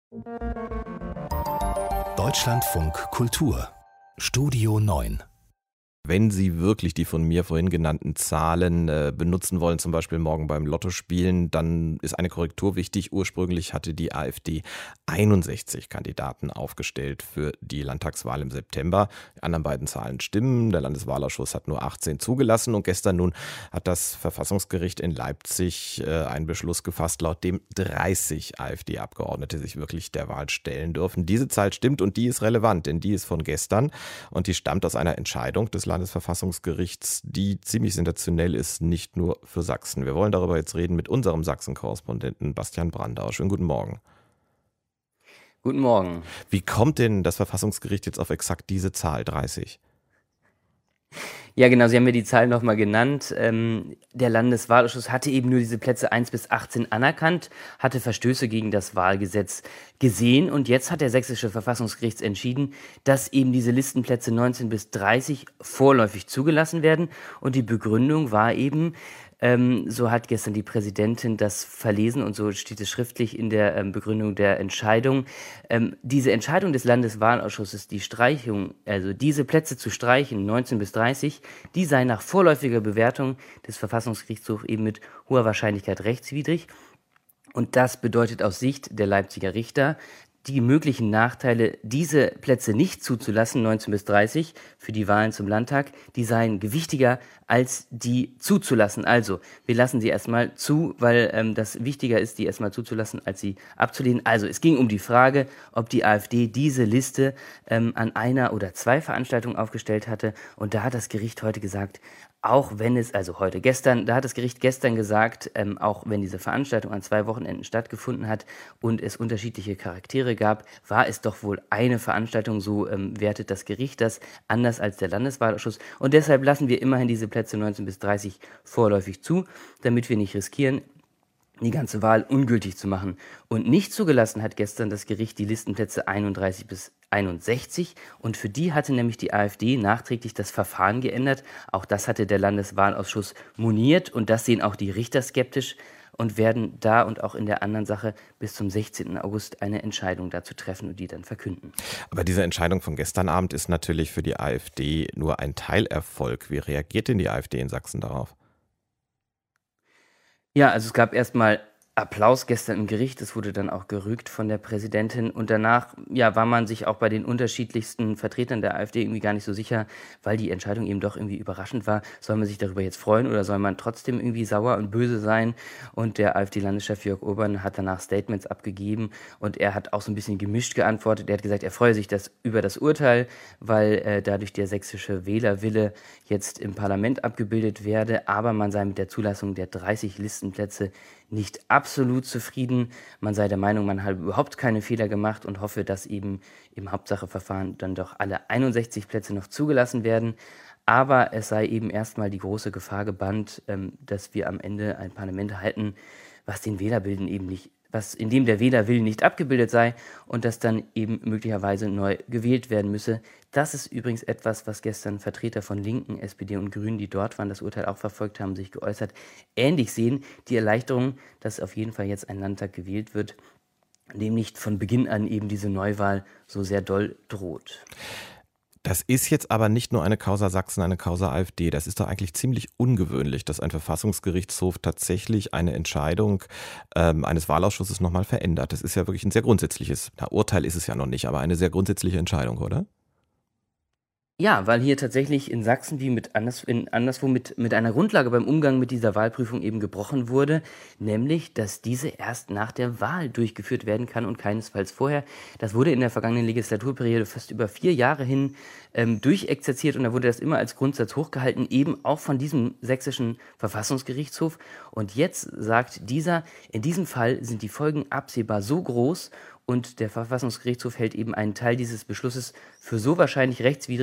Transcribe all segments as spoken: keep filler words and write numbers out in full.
Deutschlandfunk Kultur Studio neun. Wenn Sie wirklich die von mir vorhin genannten Zahlen äh, benutzen wollen, zum Beispiel morgen beim Lotto spielen, dann ist eine Korrektur wichtig. Ursprünglich hatte die AfD einundsechzig Kandidaten aufgestellt für die Landtagswahl im September. Die anderen beiden Zahlen stimmen. Der Landeswahlausschuss hat nur achtzehn zugelassen. Und gestern nun hat das Verfassungsgericht in Leipzig äh, einen Beschluss gefasst, laut dem dreißig AfD-Abgeordnete sich wirklich der Wahl stellen dürfen. Diese Zahl stimmt und die ist relevant, denn die ist von gestern und die stammt aus einer Entscheidung des Landesverfassungsgerichts, die ziemlich sensationell ist, nicht nur für Sachsen. Wir wollen darüber jetzt reden mit unserem Sachsen-Korrespondenten Bastian Brandauer. Schönen guten Morgen. Guten Morgen. Wie kommt denn das Verfassungsgericht jetzt auf exakt diese Zahl, dreißig? Ja, genau, Sie haben mir die Zahl nochmal genannt. Ähm, der Landeswahlausschuss hatte eben nur diese Plätze eins bis achtzehn anerkannt, hatte Verstöße gegen das Wahlgesetz gesehen und jetzt hat der Sächsische Verfassungsgericht entschieden, dass eben diese Listenplätze neunzehn bis dreißig vorläufig zugelassen werden und die Begründung war eben, Ähm, so hat gestern die Präsidentin das verlesen und so steht es schriftlich in der ähm, Begründung der Entscheidung. Ähm, diese Entscheidung des Landeswahlausschusses, die Streichung, also diese Plätze zu streichen, neunzehn bis dreißig, die sei nach vorläufiger Bewertung des Verfassungsgerichtshofs eben mit hoher Wahrscheinlichkeit rechtswidrig. Und das bedeutet aus Sicht der Leipziger Richter, die möglichen Nachteile, diese Plätze nicht zuzulassen, neunzehn bis dreißig, für die Wahlen zum Landtag, die seien gewichtiger als die zuzulassen. Also, wir lassen sie erstmal zu, weil ähm, das wichtiger ist, die erstmal zuzulassen, als sie abzulehnen. Also, es ging um die Frage, ob die AfD diese Liste ähm, an einer oder zwei Veranstaltungen aufgestellt hatte. Und da hat das Gericht heute gesagt, auch wenn es, also heute gestern, da hat das Gericht gestern gesagt, ähm, auch wenn diese Veranstaltung an zwei Wochenenden stattgefunden hat und es unterschiedliche Charaktere gab, war es doch wohl eine Veranstaltung, so ähm, wertet das Gericht das, anders als der Landeswahlausschuss. Und deshalb lassen wir immerhin diese Plätze neunzehn bis dreißig vorläufig zu, damit wir nicht riskieren, die ganze Wahl ungültig zu machen. Und nicht zugelassen hat gestern das Gericht die Listenplätze einunddreißig bis einundsechzig und für die hatte nämlich die AfD nachträglich das Verfahren geändert. Auch das hatte der Landeswahlausschuss moniert und das sehen auch die Richter skeptisch und werden da und auch in der anderen Sache bis zum sechzehnten August eine Entscheidung dazu treffen und die dann verkünden. Aber diese Entscheidung von gestern Abend ist natürlich für die AfD nur ein Teilerfolg. Wie reagiert denn die AfD in Sachsen darauf? Ja, also es gab erstmal Applaus gestern im Gericht, es wurde dann auch gerügt von der Präsidentin und danach ja, war man sich auch bei den unterschiedlichsten Vertretern der AfD irgendwie gar nicht so sicher, weil die Entscheidung eben doch irgendwie überraschend war. Soll man sich darüber jetzt freuen oder soll man trotzdem irgendwie sauer und böse sein? Und der AfD-Landeschef Jörg Urban hat danach Statements abgegeben und er hat auch so ein bisschen gemischt geantwortet. Er hat gesagt, er freue sich das, über das Urteil, weil äh, dadurch der sächsische Wählerwille jetzt im Parlament abgebildet werde, aber man sei mit der Zulassung der dreißig Listenplätze nicht absolut zufrieden. Man sei der Meinung, man habe überhaupt keine Fehler gemacht und hoffe, dass eben im Hauptsacheverfahren dann doch alle einundsechzig Plätze noch zugelassen werden. Aber es sei eben erstmal die große Gefahr gebannt, ähm, dass wir am Ende ein Parlament erhalten, was den Wählerwillen eben nicht, was in dem der Wählerwillen nicht abgebildet sei und das dann eben möglicherweise neu gewählt werden müsse. Das ist übrigens etwas, was gestern Vertreter von Linken, S P D und Grünen, die dort waren, das Urteil auch verfolgt haben, sich geäußert, ähnlich sehen. Die Erleichterung, dass auf jeden Fall jetzt ein Landtag gewählt wird, dem nicht von Beginn an eben diese Neuwahl so sehr doll droht. Das ist jetzt aber nicht nur eine Causa Sachsen, eine Causa AfD. Das ist doch eigentlich ziemlich ungewöhnlich, dass ein Verfassungsgerichtshof tatsächlich eine Entscheidung ähm, eines Wahlausschusses nochmal verändert. Das ist ja wirklich ein sehr grundsätzliches, na, Urteil ist es ja noch nicht, aber eine sehr grundsätzliche Entscheidung, oder? Ja, weil hier tatsächlich in Sachsen wie mit anders, in anderswo mit, mit einer Grundlage beim Umgang mit dieser Wahlprüfung eben gebrochen wurde, nämlich, dass diese erst nach der Wahl durchgeführt werden kann und keinesfalls vorher. Das wurde in der vergangenen Legislaturperiode fast über vier Jahre hin ähm, durchexerziert und da wurde das immer als Grundsatz hochgehalten, eben auch von diesem sächsischen Verfassungsgerichtshof. Und jetzt sagt dieser, in diesem Fall sind die Folgen absehbar so groß und der Verfassungsgerichtshof hält eben einen Teil dieses Beschlusses für so wahrscheinlich rechtswidrig,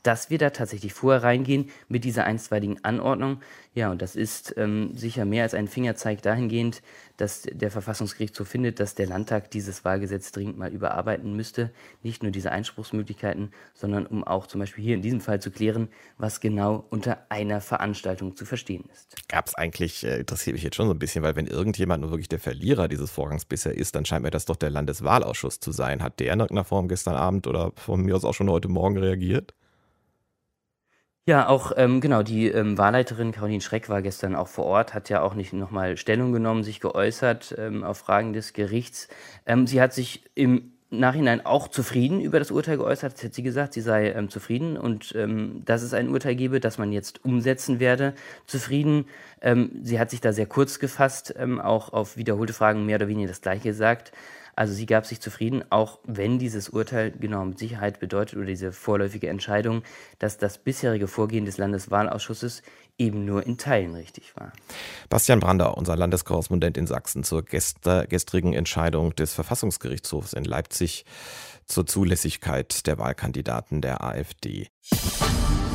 dass wir da tatsächlich vorher reingehen mit dieser einstweiligen Anordnung. Ja, und das ist ähm, sicher mehr als ein Fingerzeig dahingehend, dass der Verfassungsgerichtshof findet, dass der Landtag dieses Wahlgesetz dringend mal überarbeiten müsste. Nicht nur diese Einspruchsmöglichkeiten, sondern um auch zum Beispiel hier in diesem Fall zu klären, was genau unter einer Veranstaltung zu verstehen ist. Gab es eigentlich, äh, interessiert mich jetzt schon so ein bisschen, weil wenn irgendjemand nur wirklich der Verlierer dieses Vorgangs bisher ist, dann scheint mir das doch der Landeswahlausschuss zu sein. Hat der in irgendeiner Form gestern Abend oder von mir aus auch schon heute Morgen reagiert? Ja, auch ähm, genau, die ähm, Wahlleiterin Caroline Schreck war gestern auch vor Ort, hat ja auch nicht nochmal Stellung genommen, sich geäußert ähm, auf Fragen des Gerichts. Ähm, sie hat sich im Nachhinein auch zufrieden über das Urteil geäußert. Das hat sie gesagt, sie sei ähm, zufrieden und ähm, dass es ein Urteil gebe, das man jetzt umsetzen werde, zufrieden. Ähm, sie hat sich da sehr kurz gefasst, ähm, auch auf wiederholte Fragen mehr oder weniger das Gleiche gesagt. Also sie gab sich zufrieden, auch wenn dieses Urteil genau mit Sicherheit bedeutet oder diese vorläufige Entscheidung, dass das bisherige Vorgehen des Landeswahlausschusses eben nur in Teilen richtig war. Bastian Brandauer, unser Landeskorrespondent in Sachsen, zur gester- gestrigen Entscheidung des Verfassungsgerichtshofs in Leipzig zur Zulässigkeit der Wahlkandidaten der AfD.